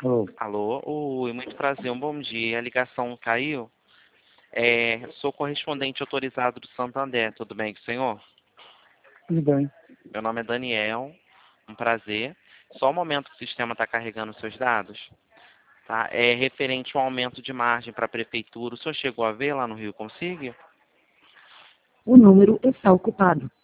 Oh, Alô? Oi, muito prazer, um bom dia. A ligação caiu. Sou correspondente autorizado do Santander, tudo bem com o senhor? tudo bem. Meu nome é Daniel, um prazer. Só um momento que o sistema está carregando seus dados, tá? É referente ao aumento de margem para a prefeitura. O senhor chegou a ver lá no Rio Consigo? O número está ocupado.